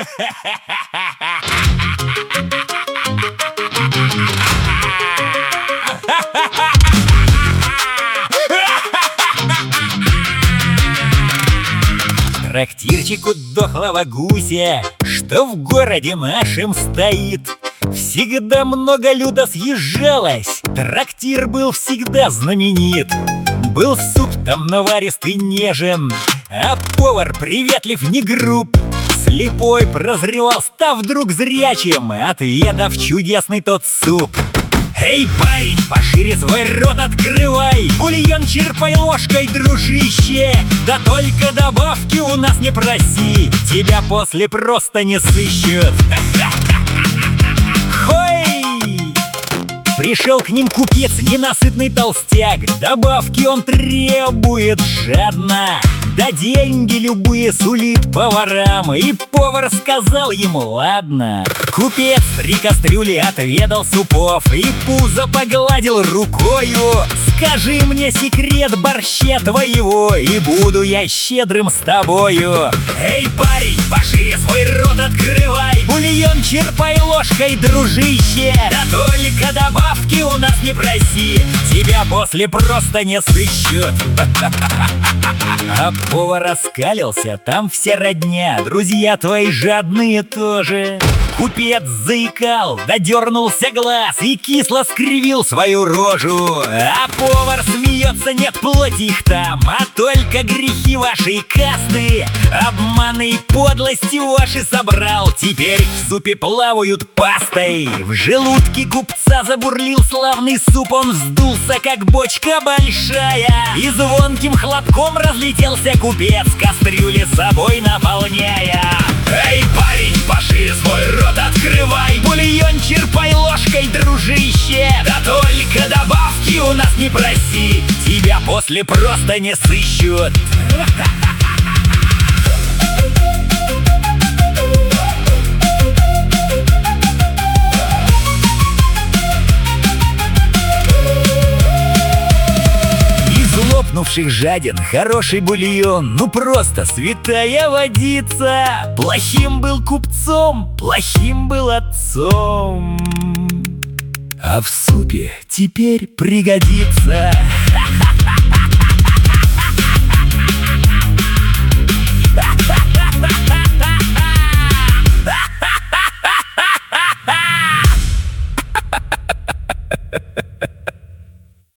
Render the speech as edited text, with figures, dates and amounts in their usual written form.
Трактирчик у дохлого гуся, что в городе нашем стоит. Всегда много люда съезжалось, трактир был всегда знаменит. Был суп там наваристый нежен, а повар приветлив не груб. Слепой прозревал, став вдруг зрячим, отведав чудесный тот суп. Эй, парень, пошире свой рот открывай, бульон черпай ложкой, дружище. Да только добавки у нас не проси, тебя после просто не сыщут. Хой! Пришел к ним купец, ненасытный толстяк. Добавки он требует жадно, да деньги любые сулит поварам. И повар сказал ему: ладно. Купец 3 кастрюли отведал супов и пузо погладил рукою. Скажи мне секрет борща твоего, и буду я щедрым с тобою. Эй, парень, пошире свой рот открывай, бульон черпай ложкой, дружище. Да только добавки у нас не проси, тебя после просто не сыщут. А повар оскалился, там все родня, друзья твои жадные тоже. Купец заикал, додернулся глаз и кисло скривил свою рожу. А повар смеется: нет плоти их там, а только грехи вашей касты. Обманы и подлости ваши собрал, теперь в супе плавают пастой. В желудке купца забурлил славный суп, он вздулся, как бочка большая. И звонким хлопком разлетелся купец, кастрюли собой наполняя. Эй, парень, пошире свой рот открывай, бульон черпай ложкой, дружище. Да только добавки у нас не проси, тебя после просто не сыщут. Лопнувших жаден хороший бульон, ну просто святая водица. Плохим был купцом, плохим был отцом, а в супе теперь пригодится.